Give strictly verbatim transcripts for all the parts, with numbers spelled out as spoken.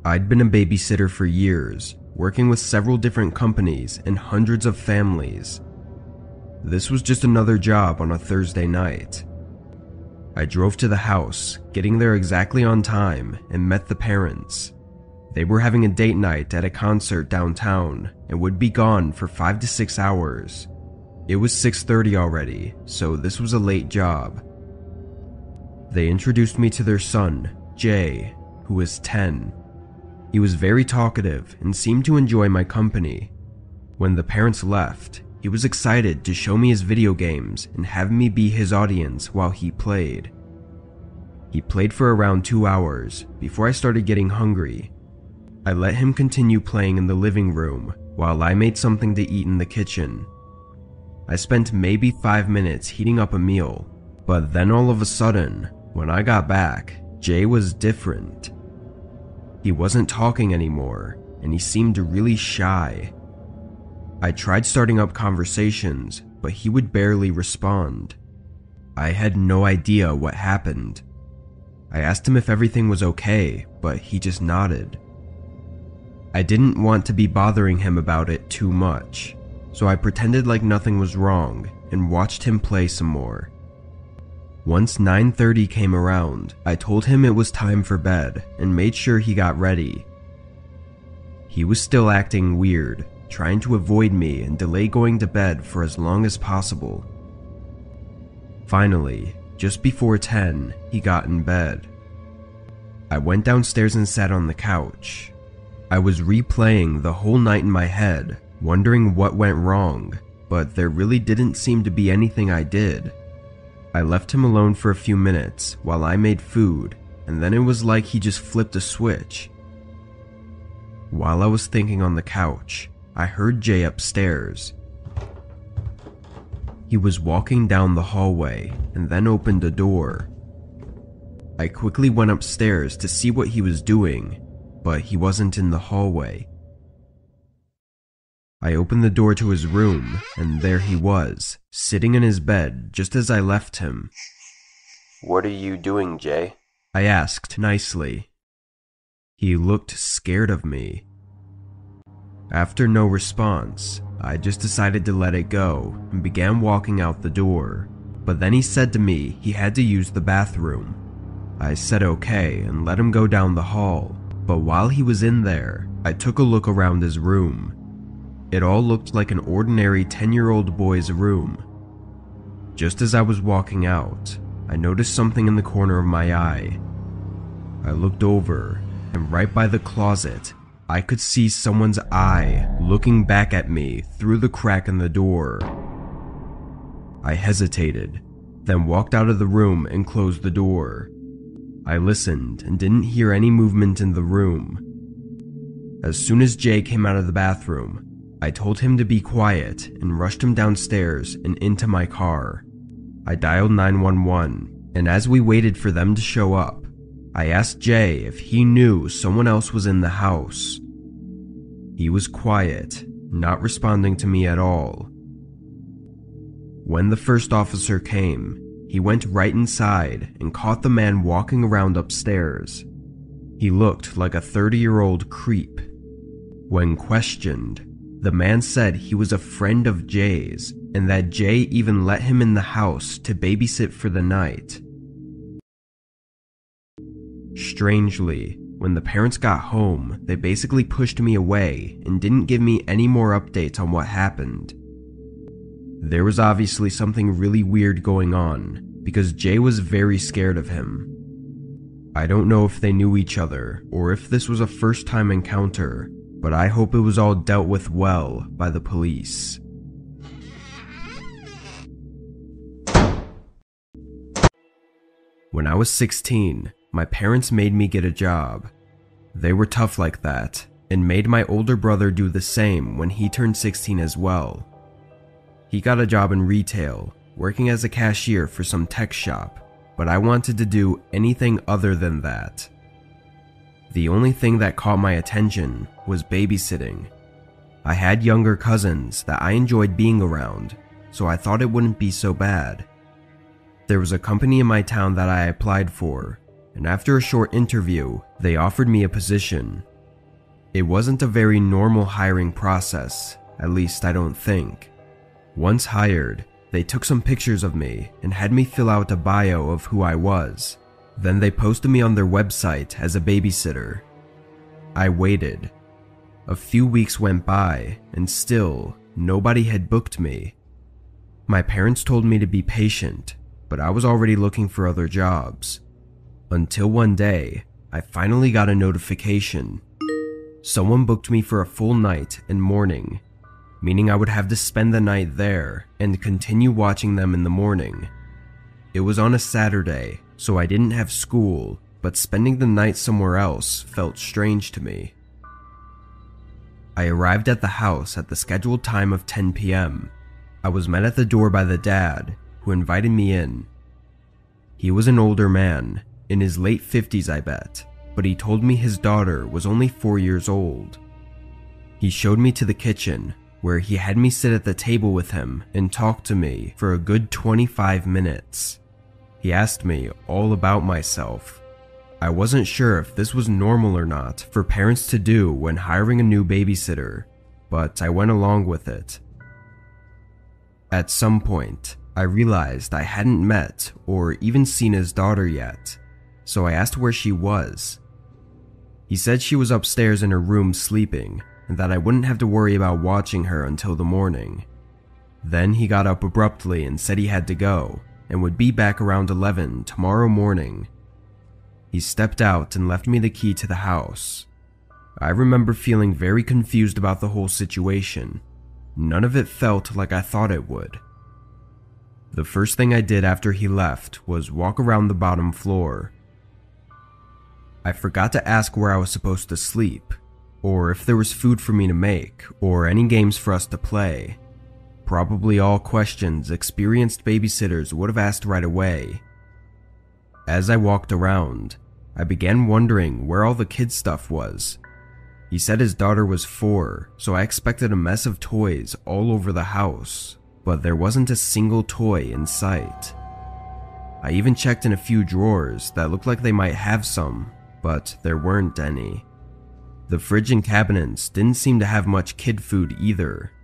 I'd been a babysitter for years, working with several different companies and hundreds of families. This was just another job on a Thursday night. I drove to the house, getting there exactly on time, and met the parents. They were having a date night at a concert downtown and would be gone for five to six hours. It was six thirty already, so this was a late job. They introduced me to their son, Jay, who was ten. He was very talkative and seemed to enjoy my company. When the parents left, he was excited to show me his video games and have me be his audience while he played. He played for around two hours before I started getting hungry. I let him continue playing in the living room while I made something to eat in the kitchen. I spent maybe five minutes heating up a meal, but then all of a sudden, when I got back, Jay was different. He wasn't talking anymore, and he seemed really shy. I tried starting up conversations, but he would barely respond. I had no idea what happened. I asked him if everything was okay, but he just nodded. I didn't want to be bothering him about it too much, so I pretended like nothing was wrong and watched him play some more. Once nine thirty came around, I told him it was time for bed and made sure he got ready. He was still acting weird, trying to avoid me and delay going to bed for as long as possible. Finally, just before ten, he got in bed. I went downstairs and sat on the couch. I was replaying the whole night in my head, wondering what went wrong, but there really didn't seem to be anything I did. I left him alone for a few minutes while I made food, and then it was like he just flipped a switch. While I was thinking on the couch, I heard Jay upstairs. He was walking down the hallway and then opened a door. I quickly went upstairs to see what he was doing, but he wasn't in the hallway. I opened the door to his room, and there he was, sitting in his bed just as I left him. "What are you doing, Jay?" I asked nicely. He looked scared of me. After no response, I just decided to let it go and began walking out the door, but then he said to me he had to use the bathroom. I said okay and let him go down the hall, but while he was in there, I took a look around his room. It all looked like an ordinary ten-year-old boy's room. Just as I was walking out, I noticed something in the corner of my eye. I looked over, and right by the closet, I could see someone's eye looking back at me through the crack in the door. I hesitated, then walked out of the room and closed the door. I listened and didn't hear any movement in the room. As soon as Jay came out of the bathroom, I told him to be quiet and rushed him downstairs and into my car. I dialed nine one one, and as we waited for them to show up, I asked Jay if he knew someone else was in the house. He was quiet, not responding to me at all. When the first officer came, he went right inside and caught the man walking around upstairs. He looked like a thirty-year-old creep. When questioned, the man said he was a friend of Jay's and that Jay even let him in the house to babysit for the night. Strangely, when the parents got home, they basically pushed me away and didn't give me any more updates on what happened. There was obviously something really weird going on because Jay was very scared of him. I don't know if they knew each other or if this was a first-time encounter, but I hope it was all dealt with well by the police. When I was sixteen, my parents made me get a job. They were tough like that, and made my older brother do the same when he turned sixteen as well. He got a job in retail, working as a cashier for some tech shop, but I wanted to do anything other than that. The only thing that caught my attention was babysitting. I had younger cousins that I enjoyed being around, so I thought it wouldn't be so bad. There was a company in my town that I applied for, and after a short interview, they offered me a position, It wasn't a very normal hiring process, at least I don't think. Once hired, they took some pictures of me and had me fill out a bio of who I was. Then they posted me on their website as a babysitter. I waited. A few weeks went by, and still, nobody had booked me. My parents told me to be patient, but I was already looking for other jobs. Until one day, I finally got a notification. Someone booked me for a full night and morning, meaning I would have to spend the night there and continue watching them in the morning. It was on a Saturday, so I didn't have school, but spending the night somewhere else felt strange to me. I arrived at the house at the scheduled time of ten p m I was met at the door by the dad, who invited me in. He was an older man, in his late fifties I bet, but he told me his daughter was only four years old. He showed me to the kitchen, where he had me sit at the table with him and talk to me for a good twenty-five minutes. He asked me all about myself. I wasn't sure if this was normal or not for parents to do when hiring a new babysitter, but I went along with it. At some point, I realized I hadn't met or even seen his daughter yet, so I asked where she was. He said she was upstairs in her room sleeping, and that I wouldn't have to worry about watching her until the morning. Then he got up abruptly and said he had to go, and would be back around eleven tomorrow morning. He stepped out and left me the key to the house. I remember feeling very confused about the whole situation. None of it felt like I thought it would. The first thing I did after he left was walk around the bottom floor. I forgot to ask where I was supposed to sleep, or if there was food for me to make, or any games for us to play. Probably all questions experienced babysitters would have asked right away. As I walked around, I began wondering where all the kids' stuff was. He said his daughter was four, so I expected a mess of toys all over the house, but there wasn't a single toy in sight. I even checked in a few drawers that looked like they might have some, but there weren't any. The fridge and cabinets didn't seem to have much kid food either.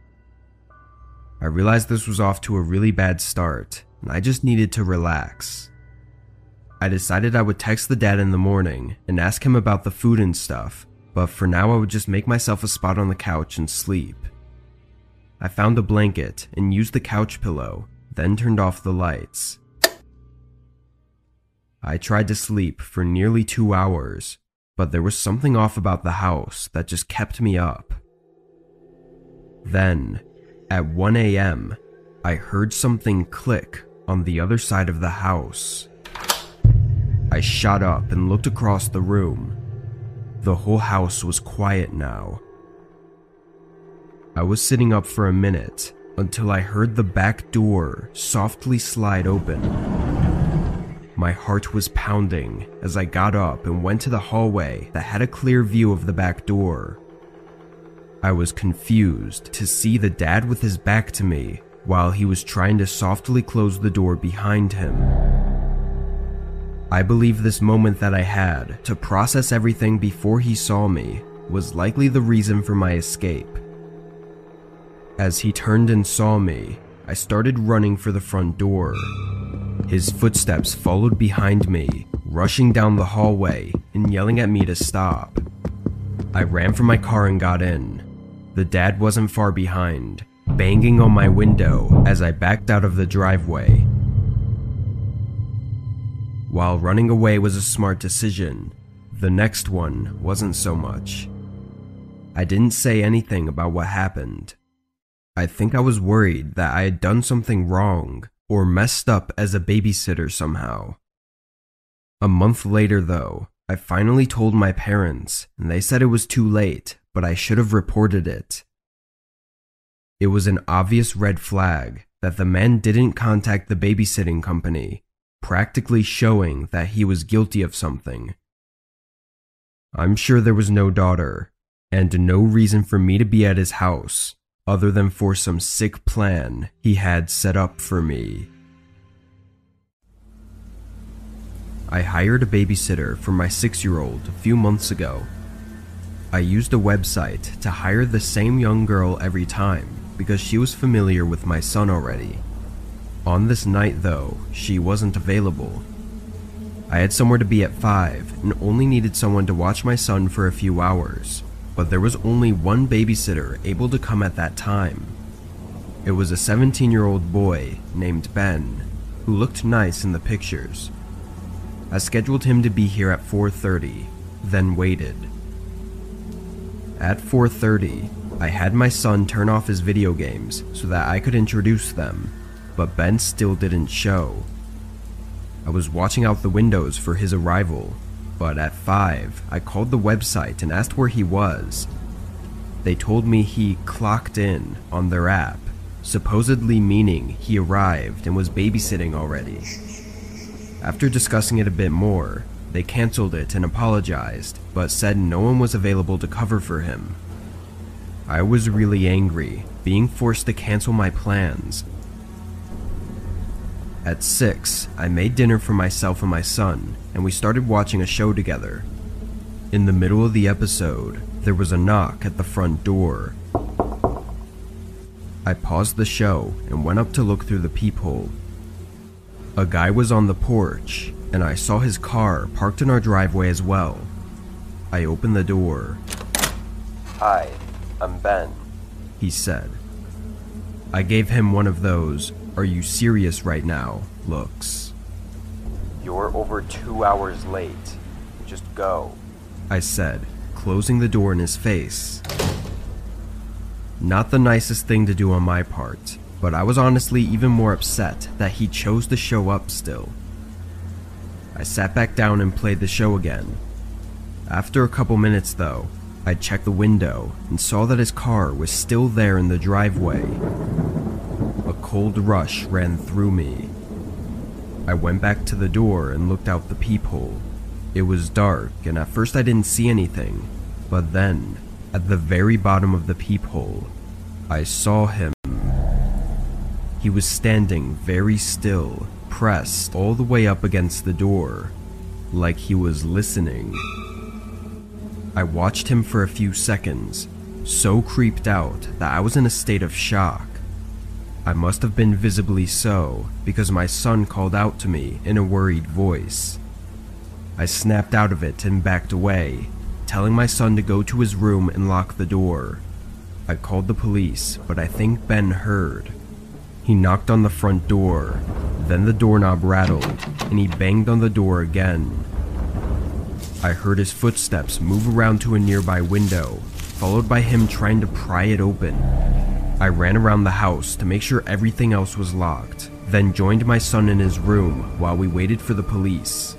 I realized this was off to a really bad start, and I just needed to relax. I decided I would text the dad in the morning and ask him about the food and stuff, but for now I would just make myself a spot on the couch and sleep. I found a blanket and used the couch pillow, then turned off the lights. I tried to sleep for nearly two hours, but there was something off about the house that just kept me up. Then, at one a m, I heard something click on the other side of the house. I shot up and looked across the room. The whole house was quiet now. I was sitting up for a minute until I heard the back door softly slide open. My heart was pounding as I got up and went to the hallway that had a clear view of the back door. I was confused to see the dad with his back to me while he was trying to softly close the door behind him. I believe this moment that I had to process everything before he saw me was likely the reason for my escape. As he turned and saw me, I started running for the front door. His footsteps followed behind me, rushing down the hallway and yelling at me to stop. I ran for my car and got in. The dad wasn't far behind, banging on my window as I backed out of the driveway. While running away was a smart decision, the next one wasn't so much. I didn't say anything about what happened. I think I was worried that I had done something wrong or messed up as a babysitter somehow. A month later though, I finally told my parents and they said it was too late, but I should have reported it. It was an obvious red flag that the man didn't contact the babysitting company, practically showing that he was guilty of something. I'm sure there was no daughter, and no reason for me to be at his house, other than for some sick plan he had set up for me. I hired a babysitter for my six-year-old a few months ago. I used a website to hire the same young girl every time because she was familiar with my son already. On this night though, she wasn't available. I had somewhere to be at five and only needed someone to watch my son for a few hours, but there was only one babysitter able to come at that time. It was a seventeen-year-old boy named Ben, who looked nice in the pictures. I scheduled him to be here at four thirty, then waited. At four thirty, I had my son turn off his video games so that I could introduce them, but Ben still didn't show. I was watching out the windows for his arrival, but at five, I called the website and asked where he was. They told me he clocked in on their app, supposedly meaning he arrived and was babysitting already. After discussing it a bit more, they canceled it and apologized, but said no one was available to cover for him. I was really angry, being forced to cancel my plans. At six, I made dinner for myself and my son, and we started watching a show together. In the middle of the episode, there was a knock at the front door. I paused the show and went up to look through the peephole. A guy was on the porch, and I saw his car parked in our driveway as well. I opened the door. "Hi, I'm Ben," he said. I gave him one of those, "Are you serious right now?" looks. "You're over two hours late. Just go," I said, closing the door in his face. Not the nicest thing to do on my part, but I was honestly even more upset that he chose to show up still. I sat back down and played the show again. After a couple minutes though, I checked the window and saw that his car was still there in the driveway. A cold rush ran through me. I went back to the door and looked out the peephole. It was dark, and at first I didn't see anything, but then, at the very bottom of the peephole, I saw him. He was standing very still, pressed all the way up against the door, like he was listening. I watched him for a few seconds, so creeped out that I was in a state of shock. I must have been visibly so, because my son called out to me in a worried voice. I snapped out of it and backed away, telling my son to go to his room and lock the door. I called the police, but I think Ben heard. He knocked on the front door, then the doorknob rattled, and he banged on the door again. I heard his footsteps move around to a nearby window, followed by him trying to pry it open. I ran around the house to make sure everything else was locked, then joined my son in his room while we waited for the police.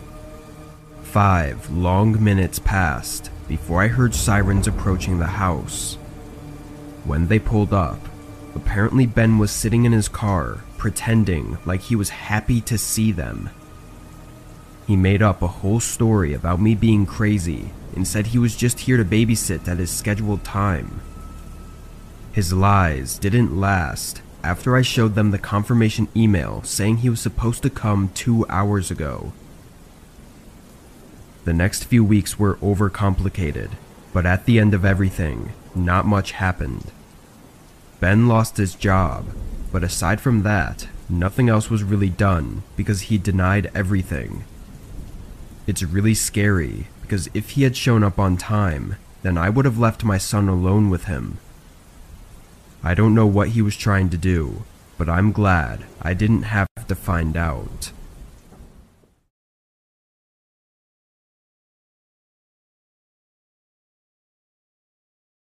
Five long minutes passed before I heard sirens approaching the house. When they pulled up, apparently Ben was sitting in his car, pretending like he was happy to see them. He made up a whole story about me being crazy and said he was just here to babysit at his scheduled time. His lies didn't last after I showed them the confirmation email saying he was supposed to come two hours ago. The next few weeks were overcomplicated, but at the end of everything, not much happened. Ben lost his job, but aside from that, nothing else was really done because he denied everything. It's really scary because if he had shown up on time, then I would have left my son alone with him. I don't know what he was trying to do, but I'm glad I didn't have to find out.